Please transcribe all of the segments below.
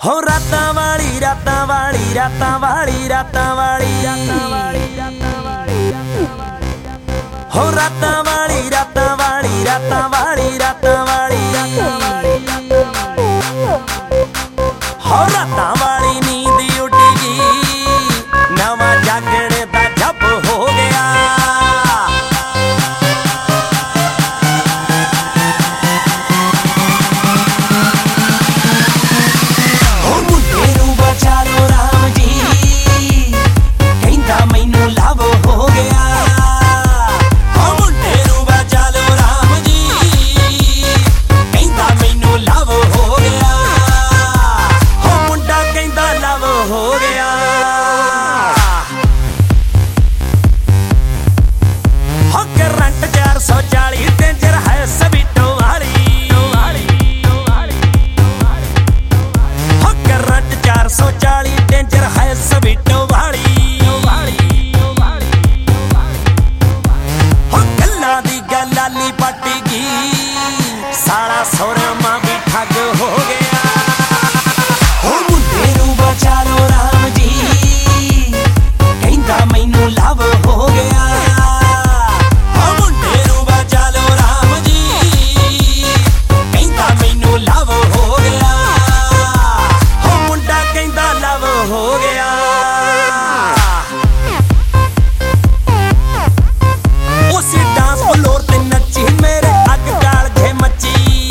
हो रातां वाली रातां वाली रातां वाली रातां वाली हो रातां वाली रातां वाली रातां वाली रातां वाली हो रातां वाली नींद उड़ गई नवा जागने दा जप हो गया। सारा सोरमा भी ठग हो गया। हो मुंडे नूं बचा लो राम जी कहंदा मैनू लव हो गया। हो मुंडे नूं बचा लो राम जी कहंदा मैनू लव हो गया। हो मुंडा कहंदा लव हो गया। उसी डांस फ्लोर ते नची मेरे अग गाल जे मची।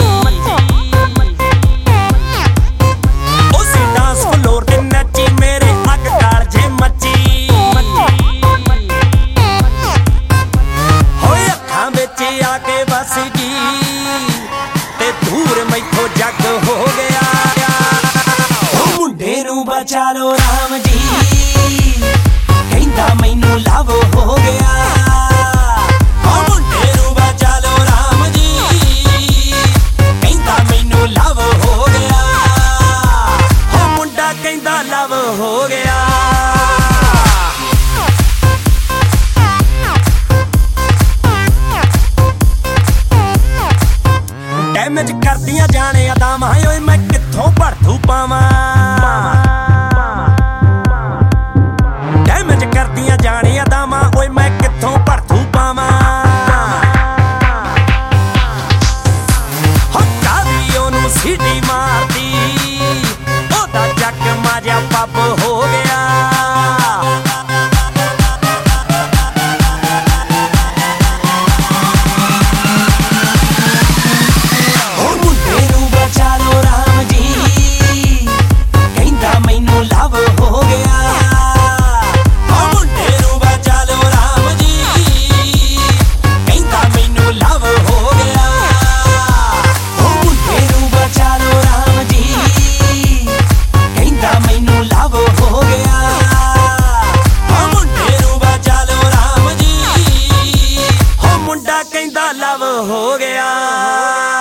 आके बस गई ते दूर मैथों जग हो गया। हो मुंडे नूं बचा लो राम जी कहंदा मैनू लव हो गया। हो मुंडे नूं बचा लो राम जी कहंदा मैनू लव हो गया। हो मुंडा कहंदा लव हो गया। डैमेज करदियां जाने अदावां ओए मैं कित्थों भड़थू पावां। डैमेज करदियां जाने अदावां ओए मैं कित्थों भड़थू पावां। हो कादी ओनू सीटी मारदी ओदा जग माजा पब हो गया। कहंदा लव हो गया।